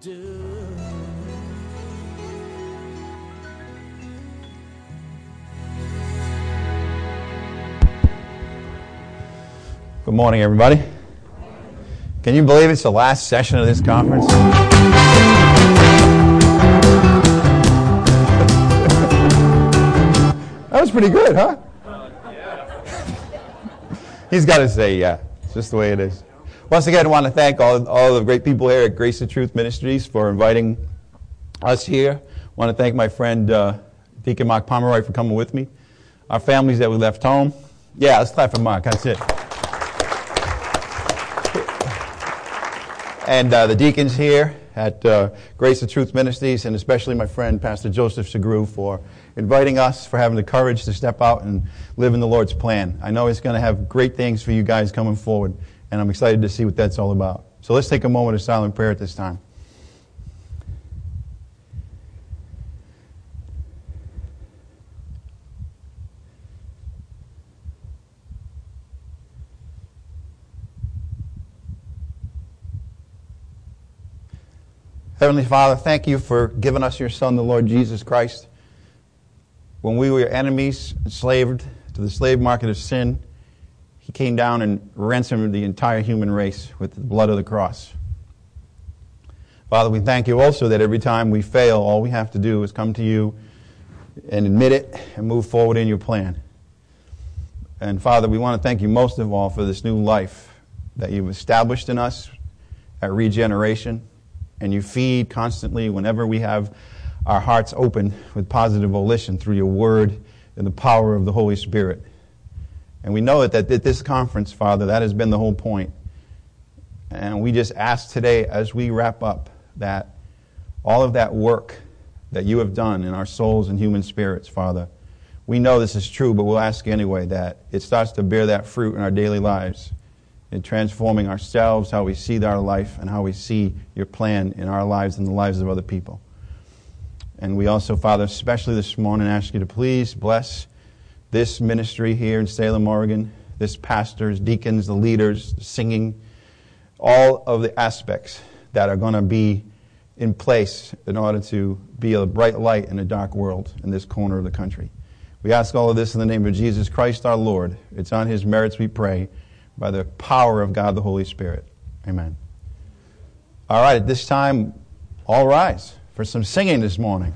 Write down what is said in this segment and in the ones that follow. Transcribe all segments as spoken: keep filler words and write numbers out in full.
do. Good morning, everybody. Can you believe it's the last session of this conference? That was pretty good, huh? He's got to say, yeah. It's just the way it is. Once again, I want to thank all, all the great people here at Grace of Truth Ministries for inviting us here. I want to thank my friend uh, Deacon Mark Pomeroy for coming with me. Our families that we left home. Yeah, let's clap for Mark. That's it. And uh, the deacons here at uh, Grace of Truth Ministries, and especially my friend Pastor Joseph Segru for inviting us, for having the courage to step out and live in the Lord's plan. I know it's going to have great things for you guys coming forward, and I'm excited to see what that's all about. So let's take a moment of silent prayer at this time. Heavenly Father, thank you for giving us your Son, the Lord Jesus Christ. When we were enemies, enslaved to the slave market of sin, he came down and ransomed the entire human race with the blood of the cross. Father, we thank you also that every time we fail, all we have to do is come to you and admit it and move forward in your plan. And Father, we want to thank you most of all for this new life that you've established in us at Regeneration. And you feed constantly whenever we have our hearts open with positive volition through your word and the power of the Holy Spirit. And we know that at this conference, Father, that has been the whole point. And we just ask today as we wrap up that all of that work that you have done in our souls and human spirits, Father, we know this is true, but we'll ask anyway that it starts to bear that fruit in our daily lives, in transforming ourselves, how we see our life, and how we see your plan in our lives and the lives of other people. And we also, Father, especially this morning, ask you to please bless this ministry here in Salem, Oregon, this pastors, deacons, the leaders, the singing, all of the aspects that are going to be in place in order to be a bright light in a dark world in this corner of the country. We ask all of this in the name of Jesus Christ our Lord. It's on his merits we pray, by the power of God the Holy Spirit. Amen. All right, at this time, all rise for some singing this morning.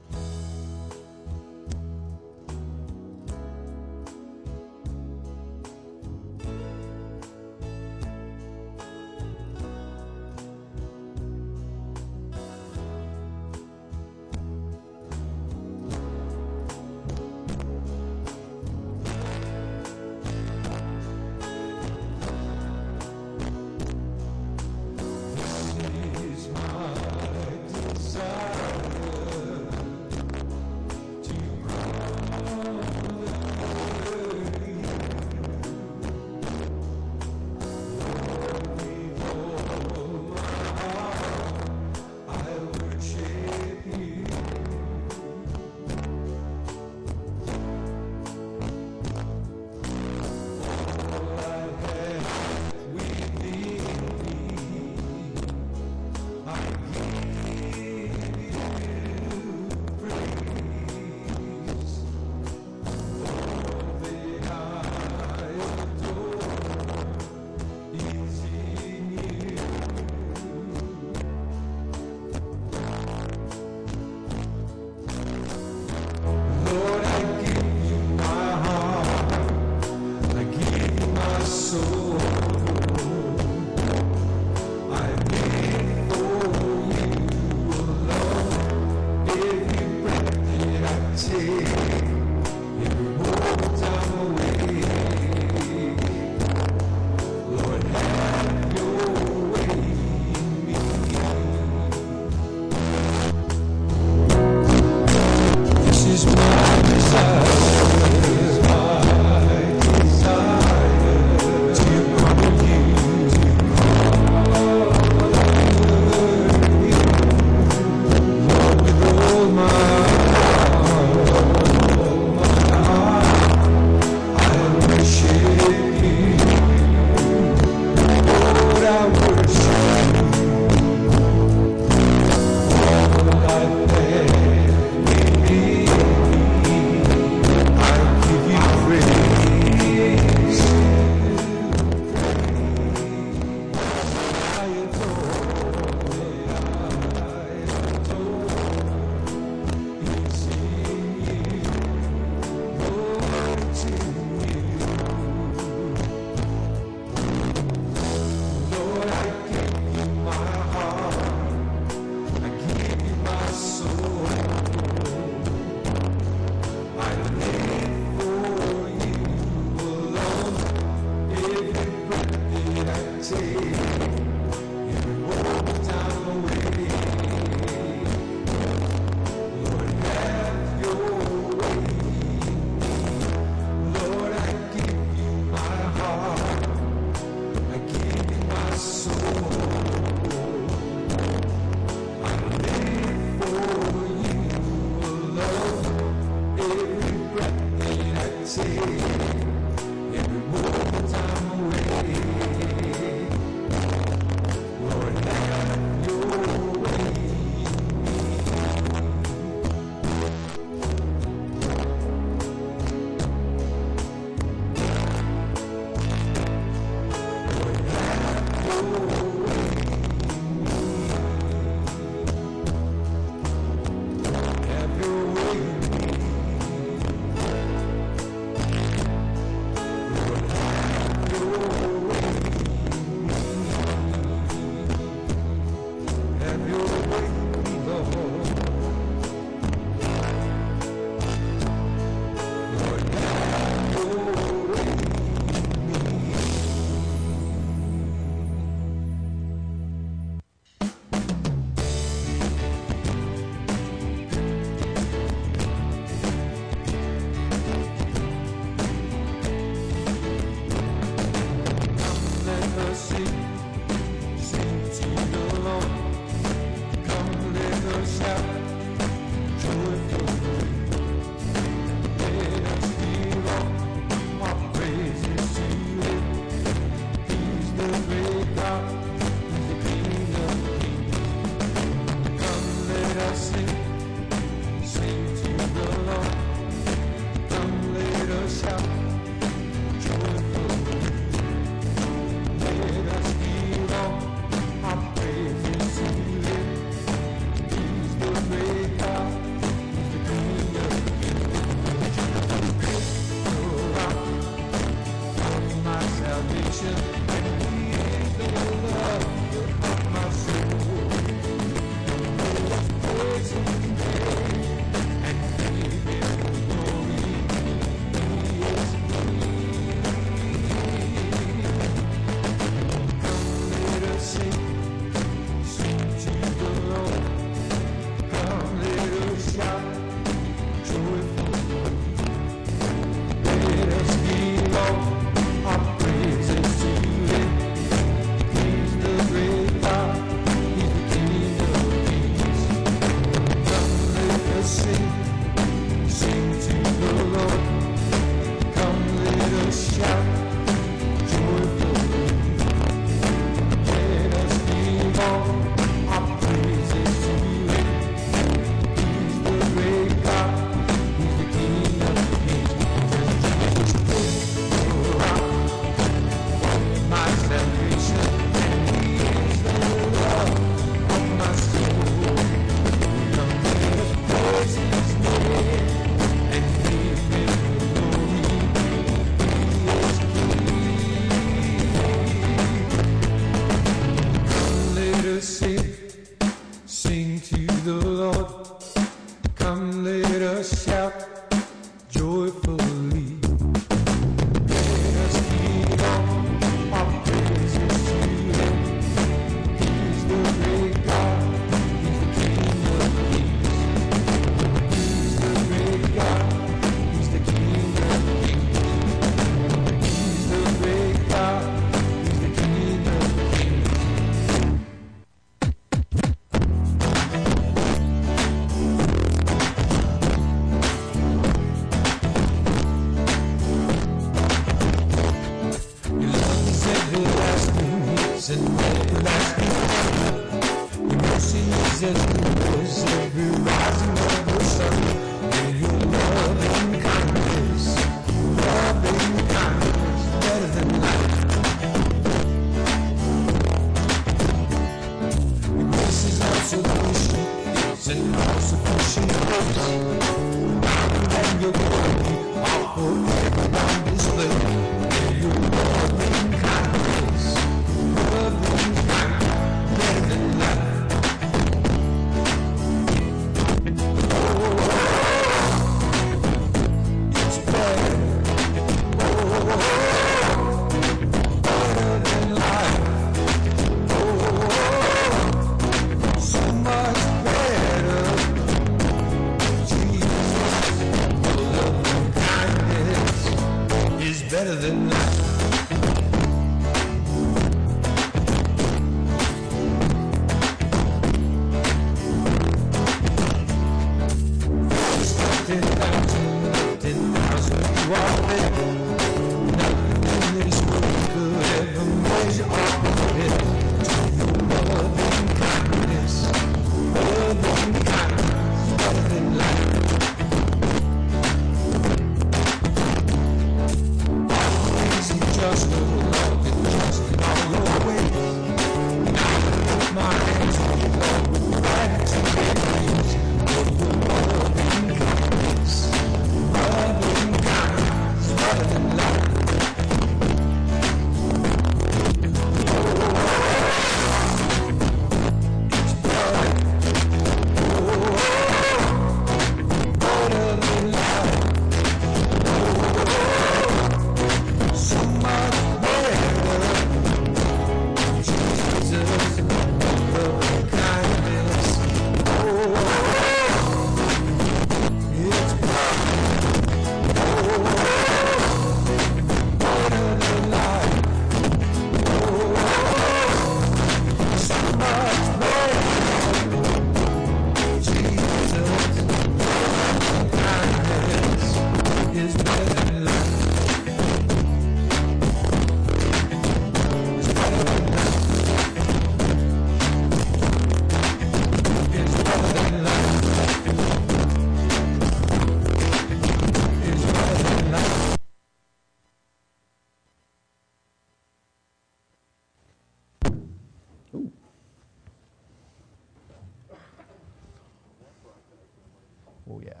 Oh, yeah.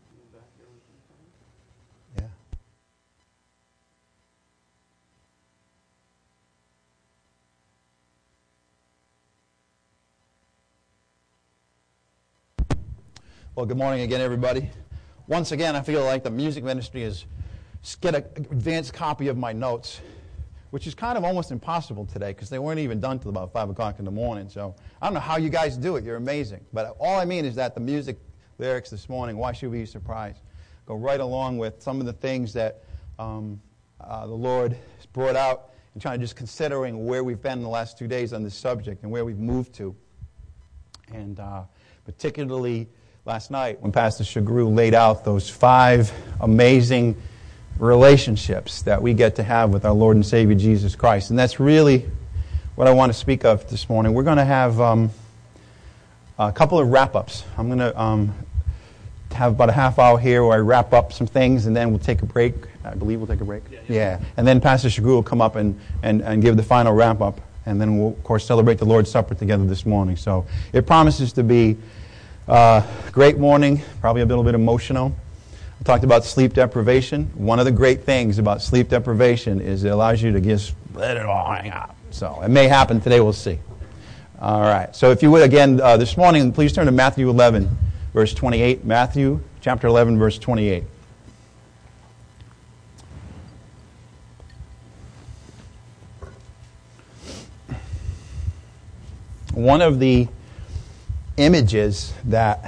Yeah. Well, good morning again, everybody. Once again, I feel like the music ministry is get an advanced copy of my notes, which is kind of almost impossible today because they weren't even done till about five o'clock in the morning. So I don't know how you guys do it. You're amazing. But all I mean is that the music lyrics this morning, why should we be surprised, go right along with some of the things that um, uh, the Lord has brought out and trying to just considering where we've been in the last two days on this subject and where we've moved to. And uh, particularly last night when Pastor Shagru laid out those five amazing relationships that we get to have with our Lord and Savior Jesus Christ. And that's really what I want to speak of this morning. We're going to have um, a couple of wrap-ups. I'm going to um, have about a half hour here where I wrap up some things, and then we'll take a break. I believe we'll take a break. Yeah. yeah. yeah. And then Pastor Shagru will come up and, and, and give the final wrap-up, and then we'll, of course, celebrate the Lord's Supper together this morning. So it promises to be a great morning, probably a little bit emotional. I talked about sleep deprivation. One of the great things about sleep deprivation is it allows you to just let it all hang out. So it may happen today, we'll see. All right. So if you would, again, uh, this morning, please turn to Matthew eleven, verse twenty-eight. Matthew chapter eleven, verse twenty-eight. One of the images that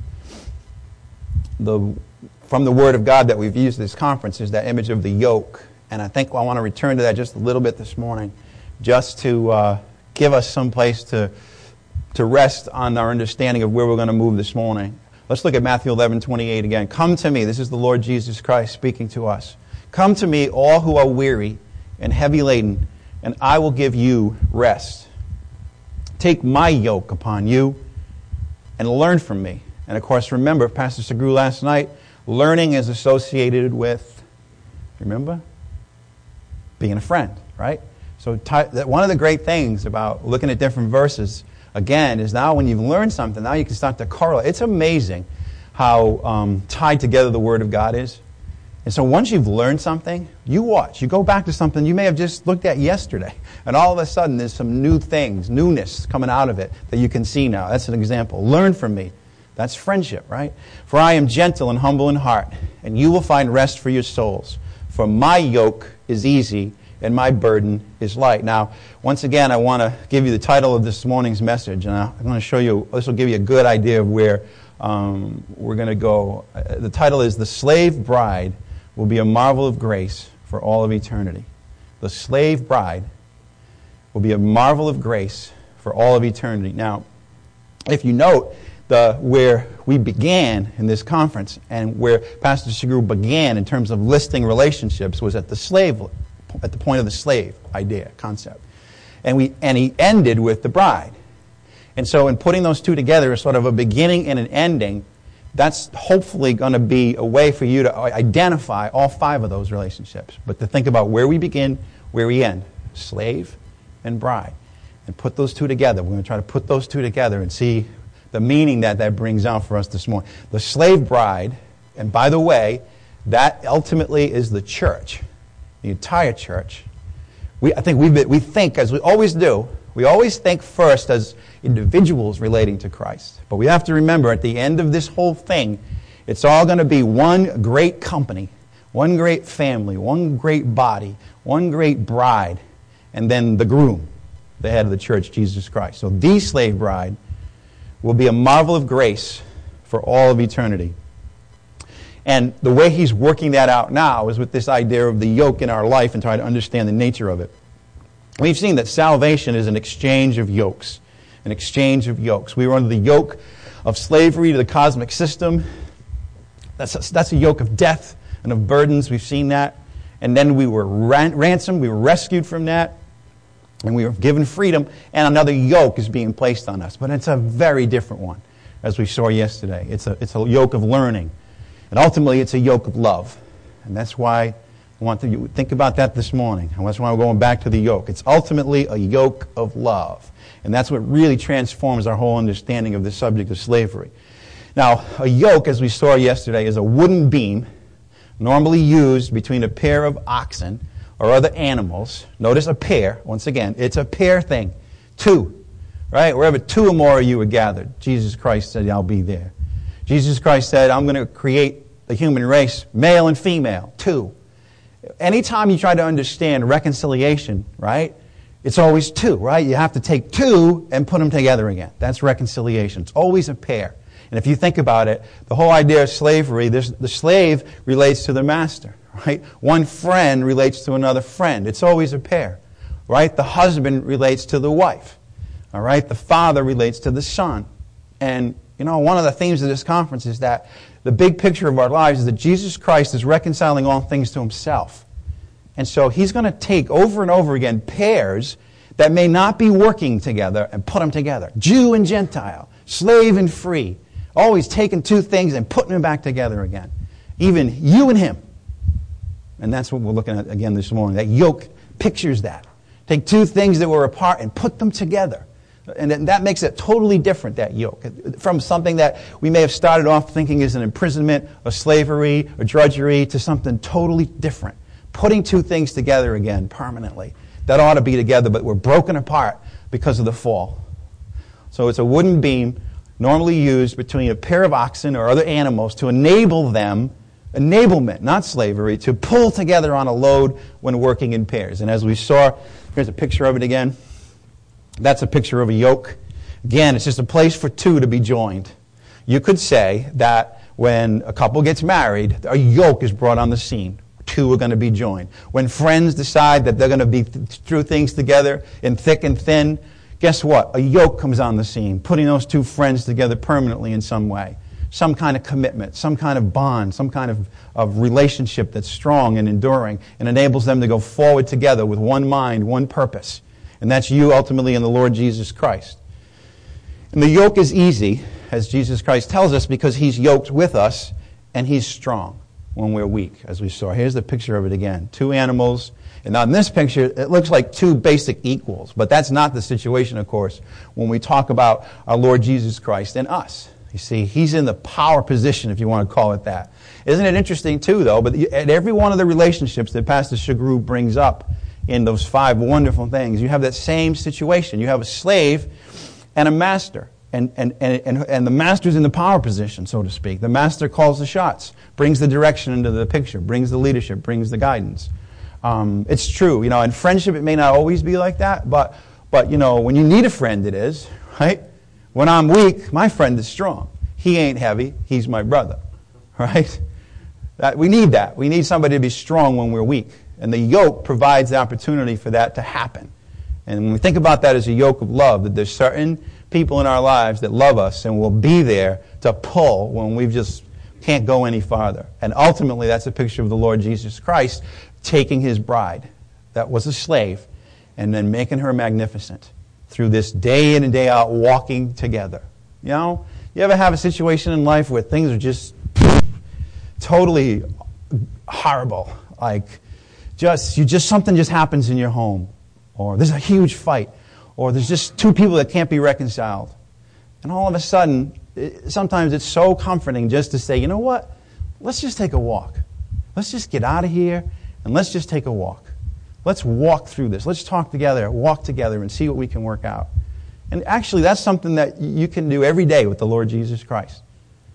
the from the Word of God that we've used this conference is that image of the yoke. And I think I want to return to that just a little bit this morning, just to uh, give us some place to, to rest on our understanding of where we're going to move this morning. Let's look at Matthew eleven twenty-eight again. Come to me. This is the Lord Jesus Christ speaking to us. Come to me, all who are weary and heavy laden, and I will give you rest. Take my yoke upon you and learn from me. And of course, remember, Pastor Shagru last night, learning is associated with, remember, being a friend, right? So t- that one of the great things about looking at different verses, again, is now when you've learned something, now you can start to correlate. It's amazing how um, tied together the Word of God is. And so once you've learned something, you watch. You go back to something you may have just looked at yesterday, and all of a sudden there's some new things, newness coming out of it that you can see now. That's an example. Learn from me. That's friendship, right? For I am gentle and humble in heart, and you will find rest for your souls. For my yoke is easy, and my burden is light. Now, once again, I want to give you the title of this morning's message, and I'm going to show you, this will give you a good idea of where um, we're going to go. Uh, the title is The Slave Bride Will Be a Marvel of Grace for all of eternity. The slave bride will be a marvel of grace for all of eternity. Now, if you note the where we began in this conference and where Pastor Shagru began in terms of listing relationships was at the slave, at the point of the slave idea, concept. And we and he ended with the bride. And so in putting those two together as sort of a beginning and an ending, that's hopefully going to be a way for you to identify all five of those relationships. But to think about where we begin, where we end, slave and bride. And put those two together. We're going to try to put those two together and see the meaning that that brings out for us this morning. The slave bride, and by the way, that ultimately is the church, the entire church. We, I think we we think, as we always do, we always think first as individuals relating to Christ. But we have to remember, at the end of this whole thing, it's all going to be one great company, one great family, one great body, one great bride, and then the groom, the head of the church, Jesus Christ. So the slave bride will be a marvel of grace for all of eternity. And the way he's working that out now is with this idea of the yoke in our life and trying to understand the nature of it. We've seen that salvation is an exchange of yokes. An exchange of yokes. We were under the yoke of slavery to the cosmic system. That's a, that's a yoke of death and of burdens. We've seen that. And then we were ran- ransomed. We were rescued from that. And we were given freedom. And another yoke is being placed on us. But it's a very different one, as we saw yesterday. It's a, it's a yoke of learning. And ultimately, it's a yoke of love. And that's why I want to think about that this morning. And that's why we're going back to the yoke. It's ultimately a yoke of love. And that's what really transforms our whole understanding of the subject of slavery. Now, a yoke, as we saw yesterday, is a wooden beam normally used between a pair of oxen or other animals. Notice a pair. Once again, it's a pair thing. Two. Right? Wherever two or more of you are gathered, Jesus Christ said, I'll be there. Jesus Christ said, I'm going to create the human race, male and female. Two. Anytime you try to understand reconciliation, right, it's always two, right? You have to take two and put them together again. That's reconciliation. It's always a pair. And if you think about it, the whole idea of slavery, the slave relates to the master, right? One friend relates to another friend. It's always a pair, right? The husband relates to the wife, all right? The father relates to the son. And, you know, one of the themes of this conference is that the big picture of our lives is that Jesus Christ is reconciling all things to himself. And so he's going to take over and over again pairs that may not be working together and put them together. Jew and Gentile, slave and free. Always taking two things and putting them back together again. Even you and him. And that's what we're looking at again this morning. That yoke pictures that. Take two things that were apart and put them together. And that makes it totally different, that yoke. From something that we may have started off thinking is an imprisonment, a slavery, a drudgery, to something totally different. Putting two things together again permanently. That ought to be together, but we're broken apart because of the fall. So it's a wooden beam normally used between a pair of oxen or other animals to enable them, enablement, not slavery, to pull together on a load when working in pairs. And as we saw, here's a picture of it again. That's a picture of a yoke. Again, it's just a place for two to be joined. You could say that when a couple gets married, a yoke is brought on the scene. Two are going to be joined. When friends decide that they're going to be th- through things together in thick and thin, guess what? A yoke comes on the scene, putting those two friends together permanently in some way. Some kind of commitment, some kind of bond, some kind of, of relationship that's strong and enduring and enables them to go forward together with one mind, one purpose. And that's you ultimately in the Lord Jesus Christ. And the yoke is easy, as Jesus Christ tells us, because he's yoked with us and he's strong when we're weak, as we saw. Here's the picture of it again. Two animals. And now in this picture, it looks like two basic equals. But that's not the situation, of course, when we talk about our Lord Jesus Christ and us. You see, he's in the power position, if you want to call it that. Isn't it interesting, too, though? But at every one of the relationships that Pastor Shagru brings up in those five wonderful things, you have that same situation. You have a slave and a master. And, and, and, and the master's in the power position, so to speak. The master calls the shots, brings the direction into the picture, brings the leadership, brings the guidance. Um, it's true, you know, in friendship it may not always be like that, but, but, you know, when you need a friend it is, right? When I'm weak, my friend is strong. He ain't heavy, he's my brother, right? That, we need that. We need somebody to be strong when we're weak. And the yoke provides the opportunity for that to happen. And when we think about that as a yoke of love, that there's certain people in our lives that love us and will be there to pull when we just can't go any farther. And ultimately, that's a picture of the Lord Jesus Christ taking his bride that was a slave and then making her magnificent through this day in and day out walking together. You know, you ever have a situation in life where things are just totally horrible? Like, just you just something just happens in your home, or there's a huge fight, or there's just two people that can't be reconciled. And all of a sudden, it, sometimes it's so comforting just to say, you know what? Let's just take a walk. Let's just get out of here and let's just take a walk. Let's walk through this. Let's talk together, walk together, and see what we can work out. And actually, that's something that you can do every day with the Lord Jesus Christ.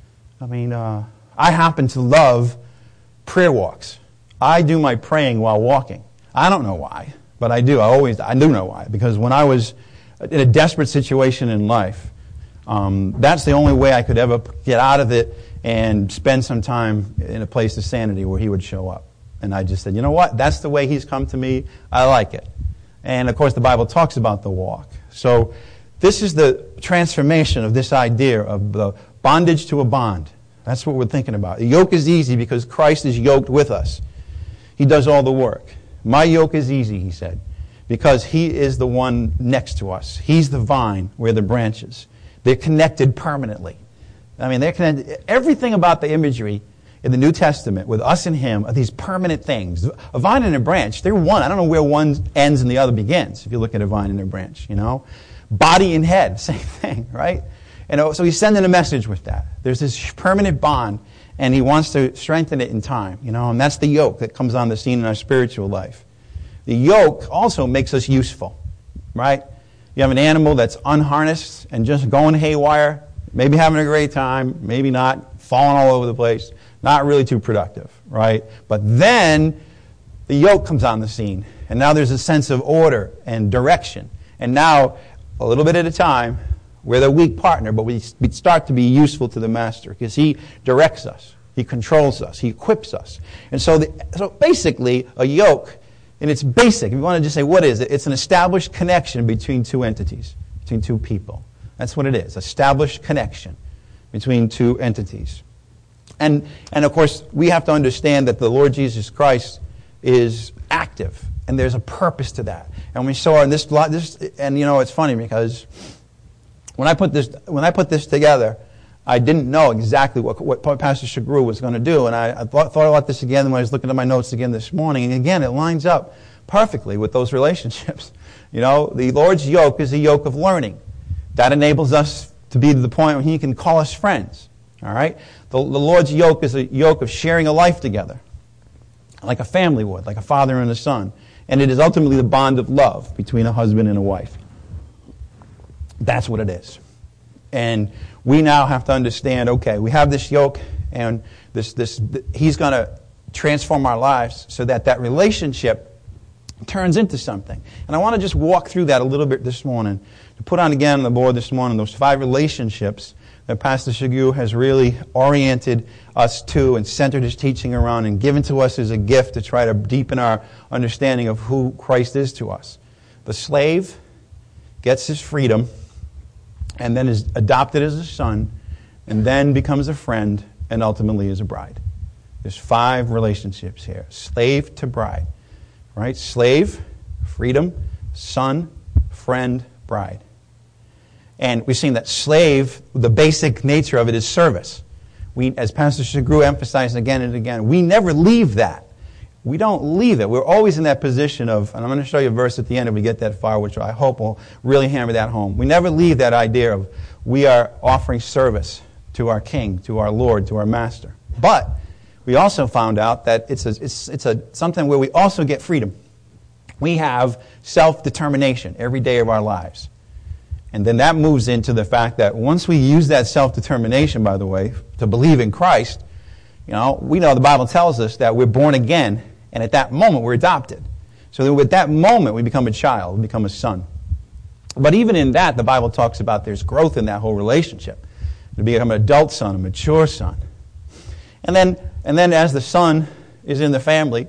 I mean, uh, I happen to love prayer walks. I do my praying while walking. I don't know why, but I do. I always, I do know why. Because when I was in a desperate situation in life, um, that's the only way I could ever get out of it and spend some time in a place of sanity where he would show up. And I just said, you know what? That's the way he's come to me. I like it. And, of course, the Bible talks about the walk. So this is the transformation of this idea of the bondage to a bond. That's what we're thinking about. The yoke is easy because Christ is yoked with us. He does all the work. My yoke is easy, he said, because he is the one next to us. He's the vine, we're the branches. They're connected permanently. I mean, they're connected. Everything about the imagery in the New Testament with us and him are these permanent things. A vine and a branch, they're one. I don't know where one ends and the other begins, if you look at a vine and a branch, you know. Body and head, same thing, right? And so he's sending a message with that. There's this permanent bond, and he wants to strengthen it in time, you know, and that's the yoke that comes on the scene in our spiritual life. The yoke also makes us useful, right? You have an animal that's unharnessed and just going haywire, maybe having a great time, maybe not, falling all over the place, not really too productive, right? But then the yoke comes on the scene, and now there's a sense of order and direction. And now, a little bit at a time, we're the weak partner, but we, we start to be useful to the master because he directs us, he controls us, he equips us. And so, the, so basically, a yoke, and it's basic. If you want to just say, what is it? It's an established connection between two entities, between two people. That's what it is, established connection between two entities. And, and of course, we have to understand that the Lord Jesus Christ is active, and there's a purpose to that. And we saw in this, this and you know, it's funny because when I put this, when I put this together, I didn't know exactly what, what Pastor Shagru was going to do, and I, I thought, thought about this again when I was looking at my notes again this morning, and again, it lines up perfectly with those relationships. You know, the Lord's yoke is a yoke of learning. That enables us to be to the point where he can call us friends. All right? The, the Lord's yoke is a yoke of sharing a life together, like a family would, like a father and a son. And it is ultimately the bond of love between a husband and a wife. That's what it is. And we now have to understand, okay, we have this yoke, and this, this, th- he's going to transform our lives so that that relationship turns into something. And I want to just walk through that a little bit this morning, to put on again on the board this morning those five relationships that Pastor Shagru has really oriented us to and centered his teaching around and given to us as a gift to try to deepen our understanding of who Christ is to us. The slave gets his freedom and then is adopted as a son and then becomes a friend and ultimately is a bride. There's five relationships here. Slave to bride. Right? Slave, freedom, son, friend, bride. And we've seen that slave, the basic nature of it is service. We, as Pastor Shagru emphasized again and again, we never leave that. We don't leave it. We're always in that position of, and I'm going to show you a verse at the end if we get that far, which I hope will really hammer that home. We never leave that idea of we are offering service to our King, to our Lord, to our Master. But we also found out that it's a, it's, it's a something where we also get freedom. We have self-determination every day of our lives. And then that moves into the fact that once we use that self-determination, by the way, to believe in Christ, you know, we know the Bible tells us that we're born again, and at that moment we're adopted. So that at that moment we become a child, we become a son. But even in that, the Bible talks about there's growth in that whole relationship. To become an adult son, a mature son. And then, and then as the son is in the family,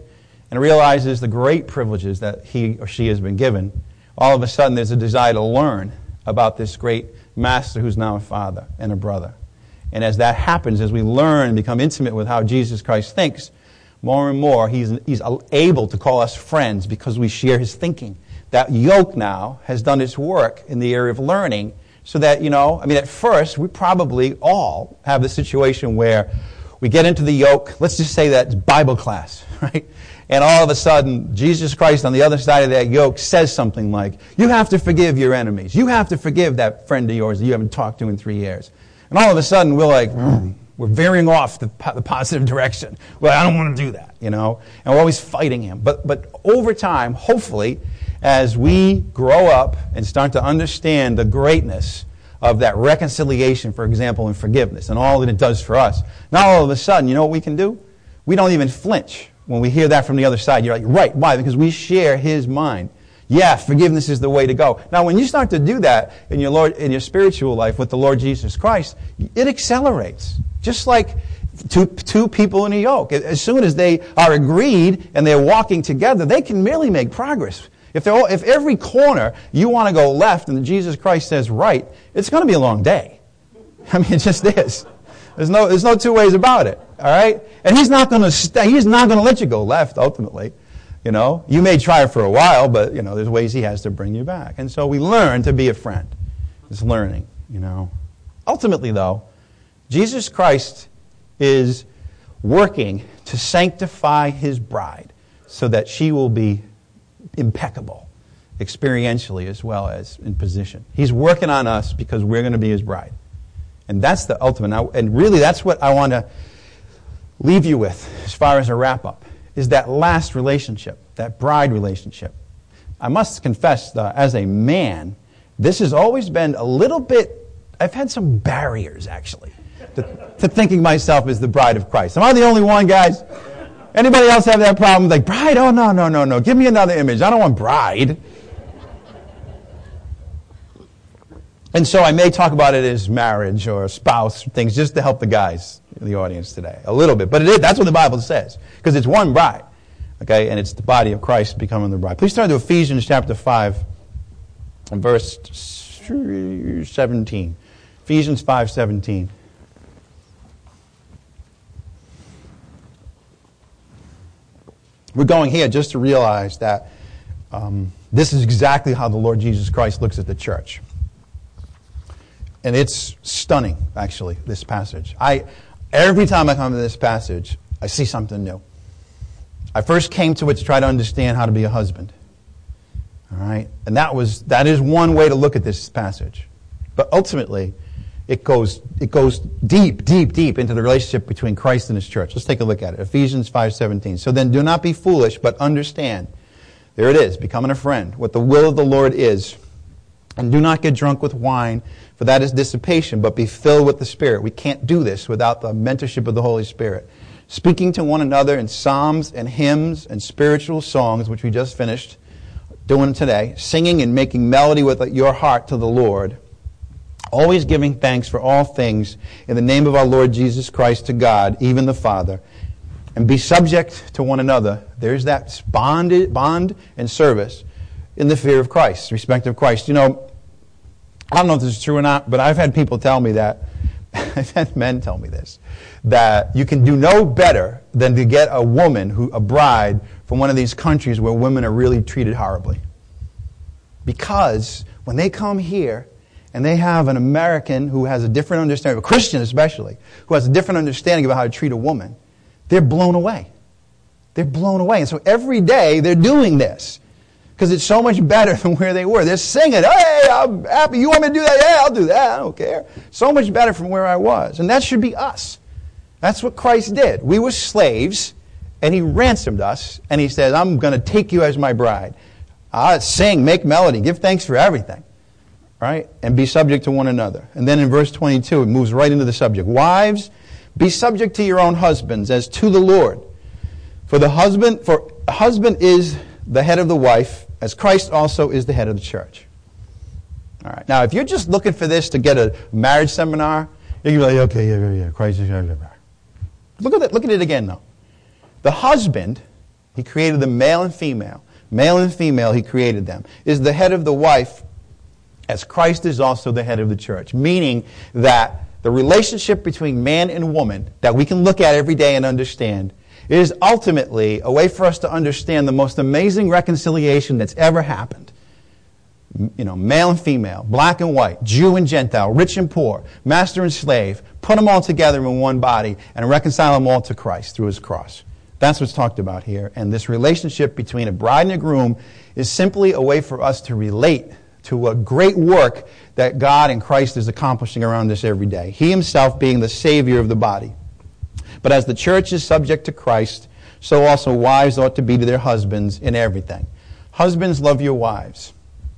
and realizes the great privileges that he or she has been given, all of a sudden there's a desire to learn about this great master who's now a father and a brother. And as that happens, as we learn and become intimate with how Jesus Christ thinks, more and more he's, he's able to call us friends because we share his thinking. That yoke now has done its work in the area of learning so that, you know, I mean, at first, we probably all have the situation where we get into the yoke, let's just say that's Bible class, right? And all of a sudden, Jesus Christ on the other side of that yoke says something like, you have to forgive your enemies. You have to forgive that friend of yours that you haven't talked to in three years. And all of a sudden, we're like, mm, we're veering off the, the positive direction. Well, I don't want to do that, you know? And we're always fighting him. But, but over time, hopefully, as we grow up and start to understand the greatness of that reconciliation, for example, and forgiveness, and all that it does for us, now all of a sudden, you know what we can do? We don't even flinch when we hear that from the other side. You're like, right, why? Because we share his mind. Yeah, forgiveness is the way to go. Now, when you start to do that in your Lord, in your spiritual life with the Lord Jesus Christ, it accelerates. Just like two, two people in a yoke. As soon as they are agreed and they're walking together, they can really make progress. If, they're all, if every corner you want to go left and Jesus Christ says right, it's going to be a long day. I mean, it just is. There's no, there's no two ways about it. All right? And he's not going to stay, he's not going to let you go left, ultimately. You know, you may try it for a while, but, you know, there's ways he has to bring you back. And so we learn to be a friend. It's learning, you know. Ultimately, though, Jesus Christ is working to sanctify his bride so that she will be impeccable, experientially as well as in position. He's working on us because we're going to be his bride. And that's the ultimate. Now, and really, that's what I want to leave you with as far as a wrap-up, is that last relationship, that bride relationship. I must confess, uh, as a man, this has always been a little bit, I've had some barriers, actually, to, to thinking myself as the bride of Christ. Am I the only one, guys? Anybody else have that problem? Like, bride? Oh, no, no, no, no. Give me another image. I don't want bride. And so I may talk about it as marriage or spouse, things, just to help the guys in the audience today, a little bit. But it is, that's what the Bible says, because it's one bride, okay, and it's the body of Christ becoming the bride. Please turn to Ephesians chapter five and verse seventeen. Ephesians five seventeen. We're going here just to realize that um, this is exactly how the Lord Jesus Christ looks at the church. And it's stunning, actually, this passage. I every time I come to this passage, I see something new. I first came to it to try to understand how to be a husband. All right? And that was that is one way to look at this passage. But ultimately, it goes it goes deep, deep, deep into the relationship between Christ and his church. Let's take a look at it. Ephesians five seventeen. So then do not be foolish, but understand. There it is, becoming a friend. What the will of the Lord is. And do not get drunk with wine, for that is dissipation, but be filled with the Spirit. We can't do this without the mentorship of the Holy Spirit. Speaking to one another in psalms and hymns and spiritual songs, which we just finished doing today, singing and making melody with your heart to the Lord, always giving thanks for all things in the name of our Lord Jesus Christ to God, even the Father, and be subject to one another. There's that bond, bond and service in the fear of Christ, respect of Christ. You know, I don't know if this is true or not, but I've had people tell me that, I've had men tell me this, that you can do no better than to get a woman, who a bride, from one of these countries where women are really treated horribly. Because when they come here, and they have an American who has a different understanding, a Christian especially, who has a different understanding about how to treat a woman, they're blown away. They're blown away. And so every day they're doing this. Because it's so much better than where they were. They're singing, hey, I'm happy. You want me to do that? Yeah, I'll do that. I don't care. So much better from where I was. And that should be us. That's what Christ did. We were slaves, and he ransomed us, and he says, I'm going to take you as my bride. Uh, sing, make melody, give thanks for everything. Right? And be subject to one another. And then in verse twenty-two, it moves right into the subject. Wives, be subject to your own husbands as to the Lord. For the husband, for a husband is the head of the wife, as Christ also is the head of the church. All right. Now, if you're just looking for this to get a marriage seminar, you're going to be like, okay, yeah, yeah, yeah, Christ is... Look at it, look at it again, though. The husband, He created them male and female. Male and female, he created them. Is the head of the wife as Christ is also the head of the church. Meaning that the relationship between man and woman that we can look at every day and understand is ultimately a way for us to understand the most amazing reconciliation that's ever happened. You know, male and female, black and white, Jew and Gentile, rich and poor, master and slave, put them all together in one body and reconcile them all to Christ through his cross. That's what's talked about here. And this relationship between a bride and a groom is simply a way for us to relate to a great work that God and Christ is accomplishing around us every day. He himself being the Savior of the body. But as the church is subject to Christ, so also wives ought to be to their husbands in everything. Husbands, love your wives,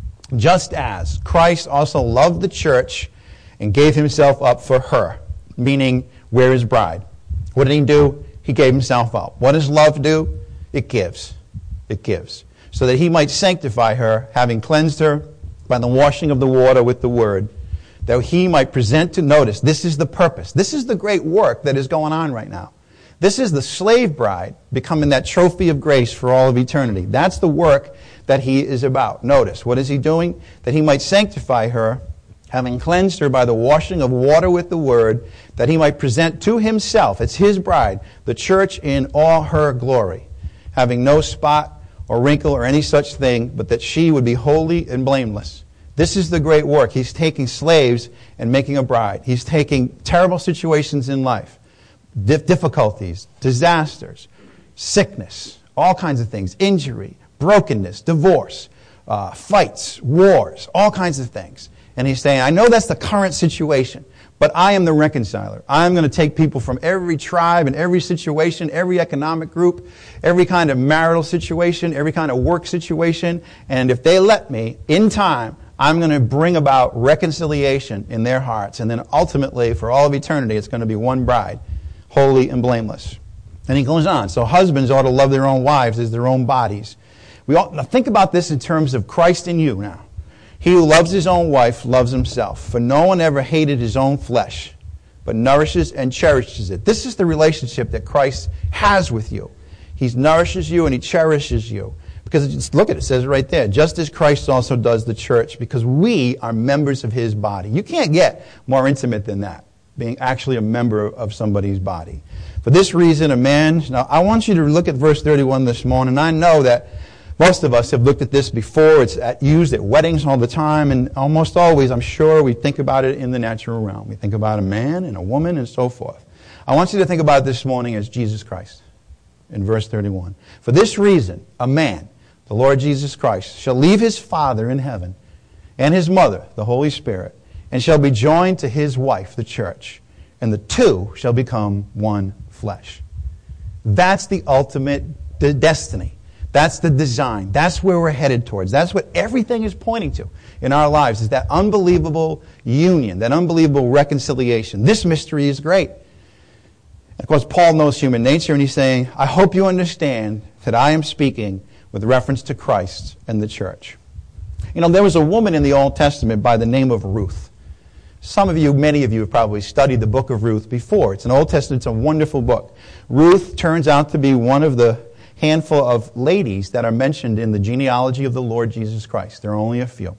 just as Christ also loved the church and gave himself up for her, meaning we're his bride. What did he do? He gave himself up. What does love do? It gives. It gives. So that he might sanctify her, having cleansed her by the washing of the water with the word, that he might present to notice. This is the purpose. This is the great work that is going on right now. This is the slave bride becoming that trophy of grace for all of eternity. That's the work that he is about. Notice, what is he doing? That he might sanctify her, having cleansed her by the washing of water with the word, that he might present to himself, it's his bride, the church in all her glory, having no spot or wrinkle or any such thing, but that she would be holy and blameless. This is the great work. He's taking slaves and making a bride. He's taking terrible situations in life, dif- difficulties, disasters, sickness, all kinds of things, injury, brokenness, divorce, uh, fights, wars, all kinds of things. And he's saying, I know that's the current situation, but I am the reconciler. I'm going to take people from every tribe and every situation, every economic group, every kind of marital situation, every kind of work situation, and if they let me, in time, I'm going to bring about reconciliation in their hearts. And then ultimately, for all of eternity, it's going to be one bride, holy and blameless. And he goes on. So husbands ought to love their own wives as their own bodies. We ought to think about this in terms of Christ in you now. He who loves his own wife loves himself. For no one ever hated his own flesh, but nourishes and cherishes it. This is the relationship that Christ has with you. He nourishes you and he cherishes you. Because just look at it, it says right there, just as Christ also does the church, because we are members of his body. You can't get more intimate than that, being actually a member of somebody's body. For this reason, a man, now I want you to look at verse thirty-one this morning. I know that most of us have looked at this before. It's at, used at weddings all the time, and almost always, I'm sure, we think about it in the natural realm. We think about a man and a woman and so forth. I want you to think about it this morning as Jesus Christ in verse thirty-one. For this reason, a man, the Lord Jesus Christ, shall leave his father in heaven and his mother, the Holy Spirit, and shall be joined to his wife, the church, and the two shall become one flesh. That's the ultimate de- destiny. That's the design. That's where we're headed towards. That's what everything is pointing to in our lives, is that unbelievable union, that unbelievable reconciliation. This mystery is great. And of course, Paul knows human nature, and he's saying, I hope you understand that I am speaking with reference to Christ and the church. You know, there was a woman in the Old Testament by the name of Ruth. Some of you, many of you have probably studied the book of Ruth before. It's an Old Testament, it's a wonderful book. Ruth turns out to be one of the handful of ladies that are mentioned in the genealogy of the Lord Jesus Christ. There are only a few.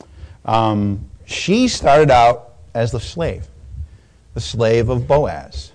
Um, she started out as the slave, the slave of Boaz.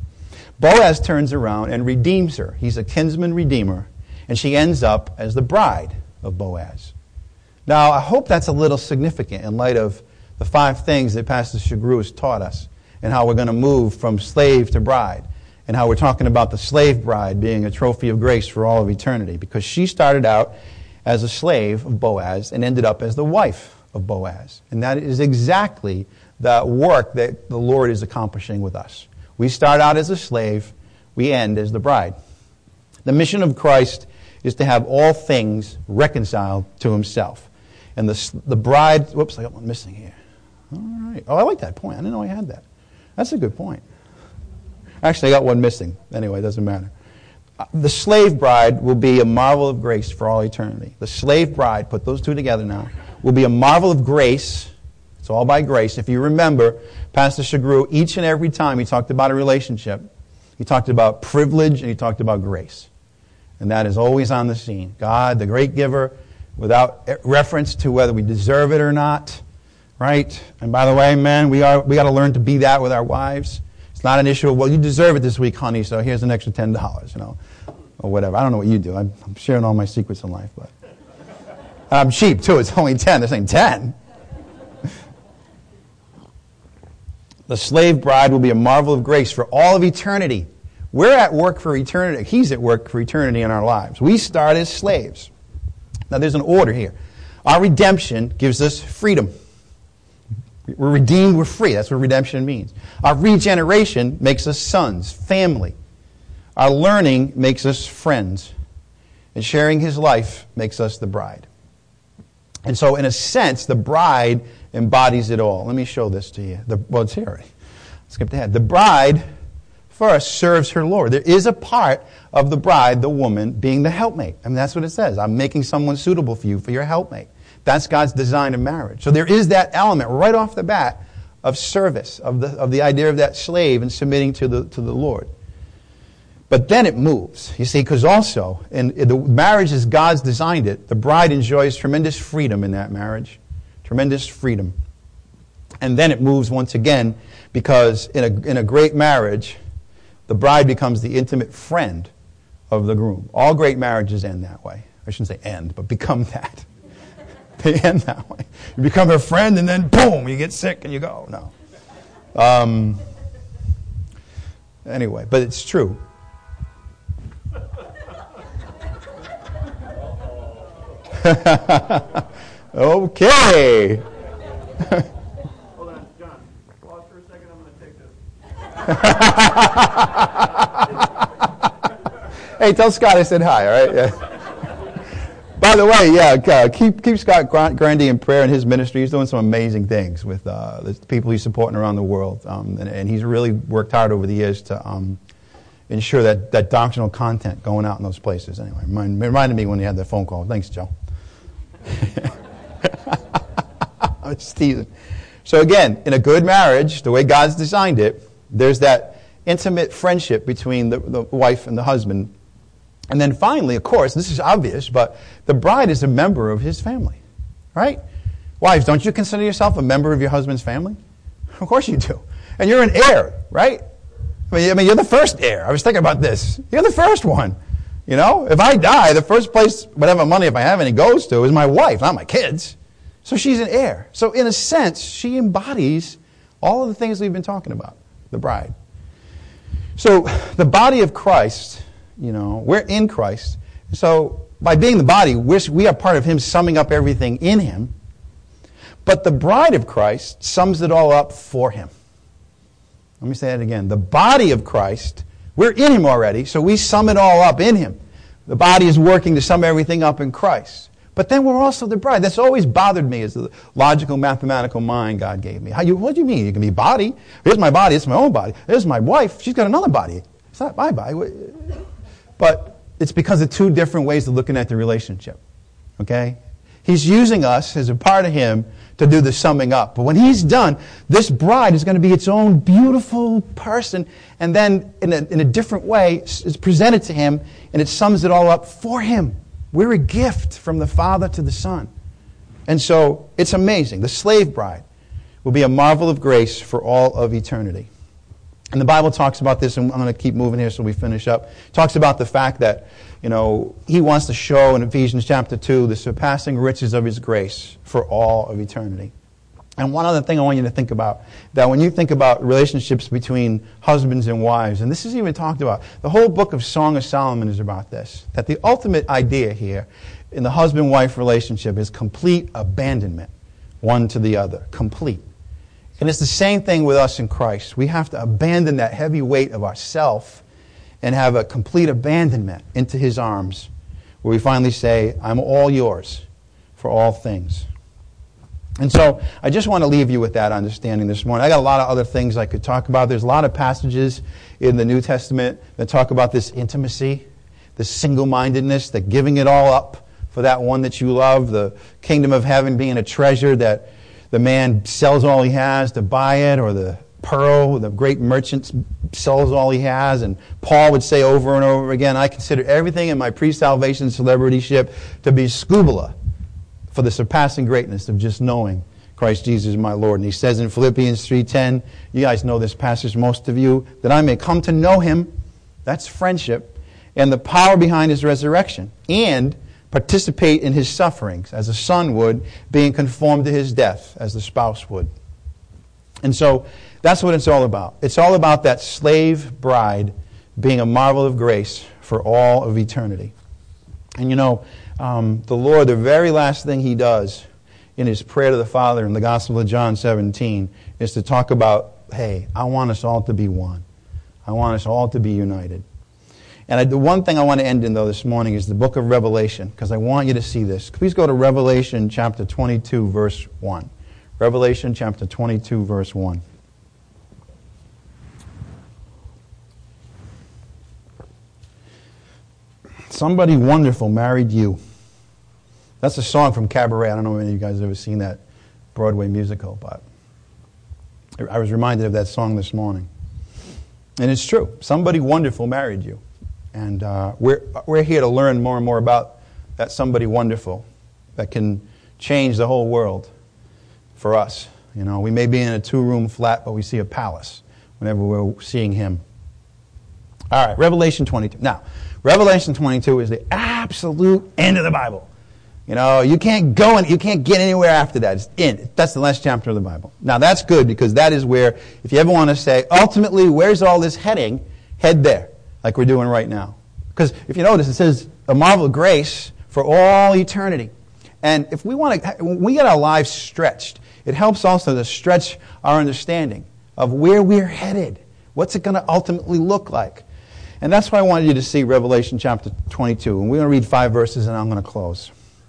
Boaz turns around and redeems her. He's a kinsman redeemer. And she ends up as the bride of Boaz. Now, I hope that's a little significant in light of the five things that Pastor Shagru has taught us and how we're going to move from slave to bride and how we're talking about the slave bride being a trophy of grace for all of eternity, because she started out as a slave of Boaz and ended up as the wife of Boaz. And that is exactly the work that the Lord is accomplishing with us. We start out as a slave, we end as the bride. The mission of Christ is to have all things reconciled to himself. And the the bride, whoops, I got one missing here. All right. Oh, I like that point. I didn't know I had that. That's a good point. Actually, I got one missing. Anyway, it doesn't matter. The slave bride will be a marvel of grace for all eternity. The slave bride, put those two together now, will be a marvel of grace. It's all by grace. If you remember, Pastor Shagru, each and every time he talked about a relationship, he talked about privilege and he talked about grace. And that is always on the scene. God, the great giver, without reference to whether we deserve it or not. Right? And by the way, men, we are we got to learn to be that with our wives. It's not an issue of, well, you deserve it this week, honey, so here's an extra ten dollars, you know, or whatever. I don't know what you do. I'm, I'm sharing all my secrets in life, but I'm cheap, too. It's only ten. This ain't ten. The slave bride will be a marvel of grace for all of eternity. We're at work for eternity. He's at work for eternity in our lives. We start as slaves. Now, there's an order here. Our redemption gives us freedom. We're redeemed, we're free. That's what redemption means. Our regeneration makes us sons, family. Our learning makes us friends. And sharing his life makes us the bride. And so, in a sense, the bride embodies it all. Let me show this to you. The, well, it's here already. Skip ahead. The bride, first, serves her Lord. There is a part of the bride, the woman, being the helpmate. I mean, that's what it says. I'm making someone suitable for you, for your helpmate. That's God's design of marriage. So there is that element right off the bat of service, of the of the idea of that slave and submitting to the to the Lord. But then it moves, you see, because also, in, in the marriage as God's designed it, the bride enjoys tremendous freedom in that marriage. Tremendous freedom. And then it moves once again, because in a in a great marriage, the bride becomes the intimate friend of the groom. All great marriages end that way. I shouldn't say end, but become that. They end that way. You become her friend, and then boom, you get sick and you go. No. Um, anyway, but it's true. Okay. Hold on, John. Pause for a second. I'm going to take this. Hey, tell Scott I said hi, all right? Yeah. By the way, yeah, uh, keep keep Scott Grandy in prayer in his ministry. He's doing some amazing things with uh, the people he's supporting around the world. Um, and, and he's really worked hard over the years to um, ensure that, that doctrinal content going out in those places. Anyway, remind, reminded me when you had that phone call. Thanks, Joe. I'm just teasing. So again, in a good marriage, the way God's designed it, there's that intimate friendship between the, the wife and the husband. And then finally, of course, this is obvious, but the bride is a member of his family, right? Wives, don't you consider yourself a member of your husband's family? Of course you do. And you're an heir, right? I mean, I mean, you're the first heir. I was thinking about this. You're the first one. You know, if I die, the first place, whatever money, if I have any, goes to is my wife, not my kids. So she's an heir. So in a sense, she embodies all of the things we've been talking about, the bride. So the body of Christ, you know, we're in Christ. So by being the body, we're, we are part of him summing up everything in him. But the bride of Christ sums it all up for him. Let me say that again. The body of Christ, we're in him already, so we sum it all up in him. The body is working to sum everything up in Christ. But then we're also the bride. That's always bothered me, as the logical, mathematical mind God gave me. How you, what do you mean? You can be body. Here's my body. It's my own body. Here's my wife. She's got another body. It's not my body. But it's because of two different ways of looking at the relationship. Okay? He's using us as a part of him to do the summing up. But when he's done, this bride is going to be its own beautiful person, and then in a, in a different way, it's presented to him, and it sums it all up for him. We're a gift from the Father to the Son. And so it's amazing. The slave bride will be a marvel of grace for all of eternity. And the Bible talks about this, and I'm going to keep moving here so we finish up. It talks about the fact that, you know, he wants to show in Ephesians chapter two the surpassing riches of his grace for all of eternity. And one other thing I want you to think about, that when you think about relationships between husbands and wives, and this is even talked about, the whole book of Song of Solomon is about this, that the ultimate idea here in the husband-wife relationship is complete abandonment, one to the other, complete. And it's the same thing with us in Christ. We have to abandon that heavy weight of ourself and have a complete abandonment into his arms, where we finally say, I'm all yours for all things. And so I just want to leave you with that understanding this morning. I got a lot of other things I could talk about. There's a lot of passages in the New Testament that talk about this intimacy, this single-mindedness, the giving it all up for that one that you love, the kingdom of heaven being a treasure that the man sells all he has to buy it, or the pearl, the great merchant sells all he has, and Paul would say over and over again, I consider everything in my pre-salvation celebrityship to be scubala for the surpassing greatness of just knowing Christ Jesus my Lord. And he says in Philippians three ten, you guys know this passage, most of you, that I may come to know him, that's friendship, and the power behind his resurrection, and participate in his sufferings, as a son would, being conformed to his death, as the spouse would. And so that's what it's all about. It's all about that slave bride being a marvel of grace for all of eternity. And you know, um, the Lord, the very last thing he does in his prayer to the Father in the Gospel of John seventeen is to talk about, hey, I want us all to be one. I want us all to be united. And I, the one thing I want to end in, though, this morning is the book of Revelation, because I want you to see this. Please go to Revelation chapter twenty-two, verse one. Revelation chapter twenty-two, verse one. Somebody wonderful married you. That's a song from Cabaret. I don't know if any of you guys have ever seen that Broadway musical, but I was reminded of that song this morning. And it's true. Somebody wonderful married you. And uh, we're, we're here to learn more and more about that somebody wonderful that can change the whole world for us. You know, we may be in a two-room flat, but we see a palace whenever we're seeing him. All right, Revelation twenty-two. Now, Revelation twenty-two is the absolute end of the Bible. You know, you can't go and you can't get anywhere after that. It's in. That's the last chapter of the Bible. Now, that's good, because that is where, if you ever want to say, ultimately, where's all this heading? Head there, like we're doing right now. Because if you notice, it says a marvel of grace for all eternity. And if we want to, when we get our lives stretched, it helps also to stretch our understanding of where we're headed. What's it going to ultimately look like? And that's why I wanted you to see Revelation chapter twenty-two. And we're going to read five verses, and I'm going to close.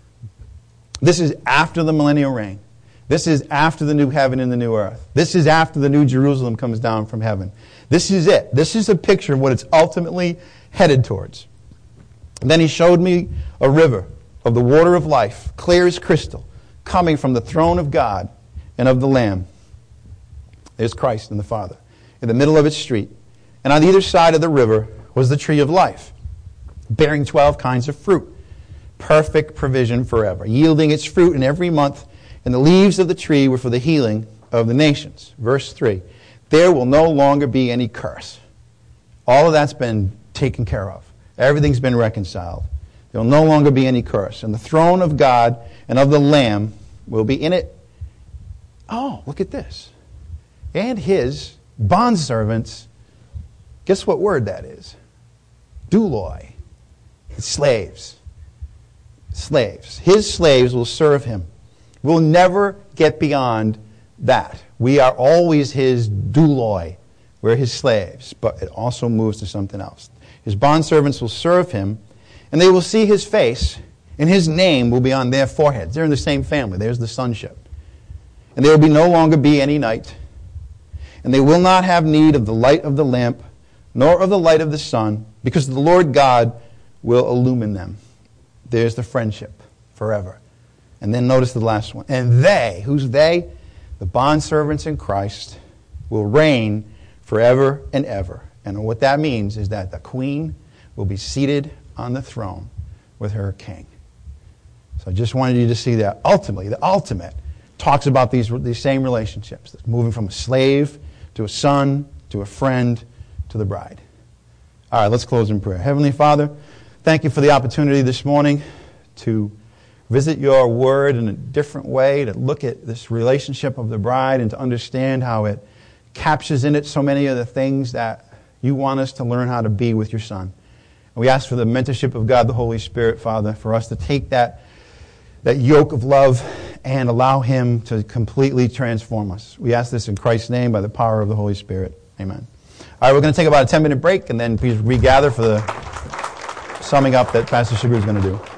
This is after the millennial reign. This is after the new heaven and the new earth. This is after the new Jerusalem comes down from heaven. This is it. This is a picture of what it's ultimately headed towards. And then he showed me a river of the water of life, clear as crystal, coming from the throne of God and of the Lamb. There's Christ and the Father. In the middle of its street. And on either side of the river was the tree of life, bearing twelve kinds of fruit. Perfect provision forever, yielding its fruit in every month, and the leaves of the tree were for the healing of the nations. Verse three, there will no longer be any curse. All of that's been taken care of. Everything's been reconciled. There will no longer be any curse. And the throne of God and of the Lamb will be in it. Oh, look at this. And his bondservants, guess what word that is? Douloi. It's slaves. Slaves. His slaves will serve him. We'll never get beyond that. We are always his douloi. We're his slaves. But it also moves to something else. His bondservants will serve him, and they will see his face, and his name will be on their foreheads. They're in the same family. There's the sonship. And there will be no longer be any night. And they will not have need of the light of the lamp, nor of the light of the sun, because the Lord God will illumine them. There's the friendship forever. And then notice the last one. And they, who's they? The bondservants in Christ will reign forever and ever. And what that means is that the queen will be seated on the throne with her king. So I just wanted you to see that ultimately, the ultimate, talks about these, these same relationships. Moving from a slave to a son to a friend to the bride. All right, let's close in prayer. Heavenly Father, thank you for the opportunity this morning to visit your word in a different way, to look at this relationship of the bride and to understand how it captures in it so many of the things that you want us to learn how to be with your Son. And we ask for the mentorship of God the Holy Spirit, Father, for us to take that, that yoke of love and allow him to completely transform us. We ask this in Christ's name by the power of the Holy Spirit. Amen. All right, we're going to take about a ten-minute break and then please regather for the summing up that Pastor Sugar is going to do.